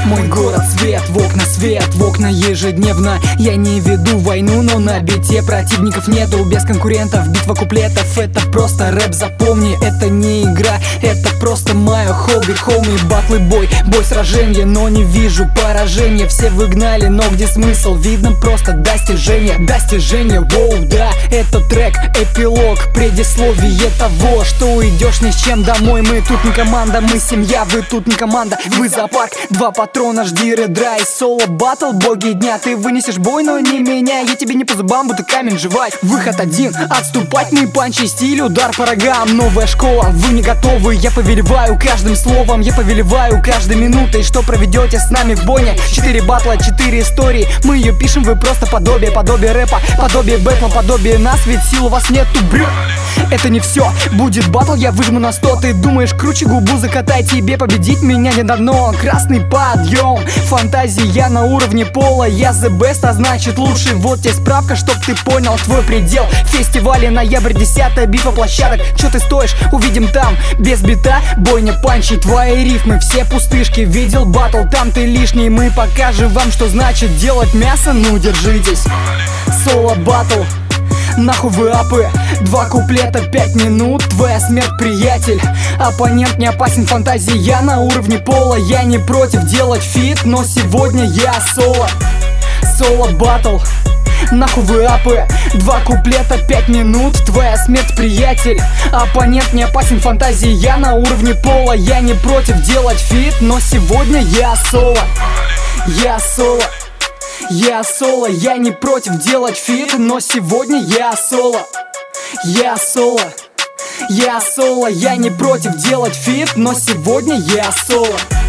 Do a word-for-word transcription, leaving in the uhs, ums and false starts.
Мой город свет, в окна свет, в окна ежедневно. Я не веду войну, но на бите противников нету. Без конкурентов, битва куплетов. Это просто рэп, запомни, это не игра. Это просто мое хобби, хоми, батлы, бой. Бой, сражение, но не вижу поражения. Все выгнали, но где смысл? Видно просто достижение. Достижение, воу, да, это трек, эпилог, предисловие того, что уйдешь ни с чем домой. Мы тут не команда, мы семья, вы тут не команда. Вы зоопарк, два патрона, жди редра и соло батл, боги дня. Ты вынесешь бой, но не меня, я тебе не по зубам, будто камень жевать. Выход один, отступать, мы панчи, стиль, удар по рогам. Новая школа, вы не готовы, я повелеваю каждым словом. Я повелеваю каждой минутой, что проведете с нами в бойне. Четыре батла, четыре истории, мы ее пишем, вы просто подобие. Подобие рэпа, подобие бэтла, подобие нас, ведь сил у вас нету, брю. Это не все, будет батл, я выжму на сто. Ты думаешь, круче губу закатай, тебе победить меня не дано. Красный подъем, фантазии я на уровне пола. Я the best, а значит лучший. Вот тебе справка, чтоб ты понял твой предел. Фестивали ноябрь десятое, битва площадок. Чё ты стоишь, увидим там. Без бита, бойня, панчи, твои рифмы все пустышки. Видел батл, там ты лишний. Мы покажем вам, что значит делать мясо, ну держитесь. Соло батл, нахуй вы апы. Два куплета, пять минут, твоя смерть, приятель. Оппонент не опасен, фантазии я на уровне пола. Я не против делать фит, но сегодня я соло. Соло батл, нахуй вы апы. Два куплета, пять минут, твоя смерть, приятель. Оппонент не опасен, фантазии я на уровне пола. Я не против делать фит, но сегодня я соло. Я соло. Я соло, я не против делать фит, но сегодня я соло. Я соло. Я соло, я не против делать фит, но сегодня я соло.